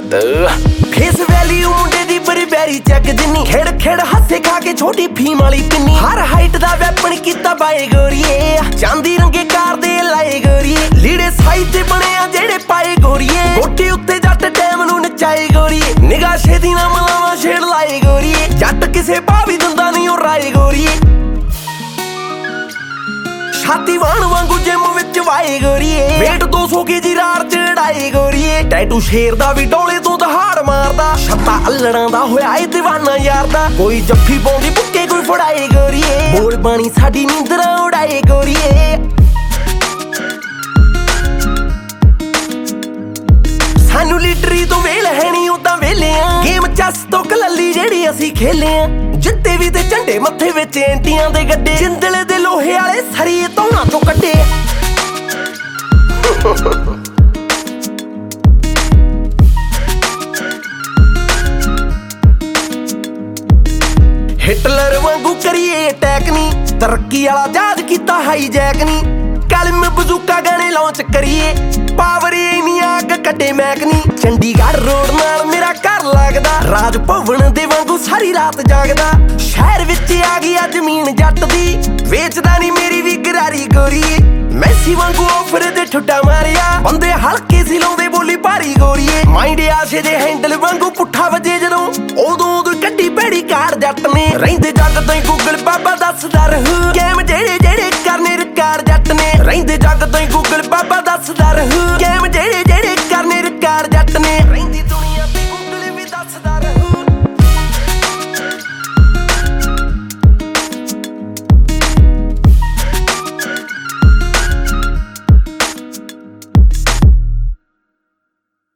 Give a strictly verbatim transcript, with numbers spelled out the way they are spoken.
दो face value मुंडे दी बड़ी बैरी check जिन्नी खेड़ खेड़ हसे खा के छोटी फीम वाली पिन्नी हर हाइट दा वैपन कीता बाए गोरीए चांदी रंगे कार दे लाए गोरीए लीड़े साई ते बने आ जेड़े पाए गोरीए कोठी उत्ते जट टैम नू नचाए गोरीए निगाह छेदी ना मलावा छेड़ लाए गोरीए जट किसे भावी दंदा नहीं ओ राए गोरीए छाती वाण वांगू जिम विच वाए गोरीए वेट दो सौ केजी रार चढ़ाए गोरीए टैटू शेर दा भी डोले तो दहाड़ मारदा छत्ता अल्लड़ां दा होया ए दीवाना यार दा कोई जफ्फी पाउंदी बुक्के कोई फड़ाए गोरीए बोल बाणी साडी नींदरां उड़ाए गोरीए सानू लीडरी तो वेल है नहीं उदां वेले आ गेम चस तो कलली जेड़ी असी खेले आ जित्ते भी ते झंडे मत्थे विच एंटियां दे गड्डे जिंदले दे लोहे वाले सरीए धौना चों कड्डे हिटलर वांगू करिए अटैक नी तरक्की वाला जहाज कीता हाईजैक नी कलम बजूका गाने लॉन्च करिए पावर इन्नी आग कड्डे मैकनी चंडीगढ़ रोड नाल मेरा घर लगदा राज भवन दे वांगू सारी रात जागदा शहर विच आ गई जमीन जट दी वेचदा नहीं मेरी भी गरारी गोरीए मैसी वांगू ऑफर दे ठुड्डा मारिया बंदे हल्के सी लाउंदे बोली भारी गोरीए माइंड आशे दे हैंडल वांगू पुट्ठा वजे जदों उदों उदों कड्डी भैड़ी कार जट ने रहिंदे जग ताईं गूगल बाबा दसदा रहू गेम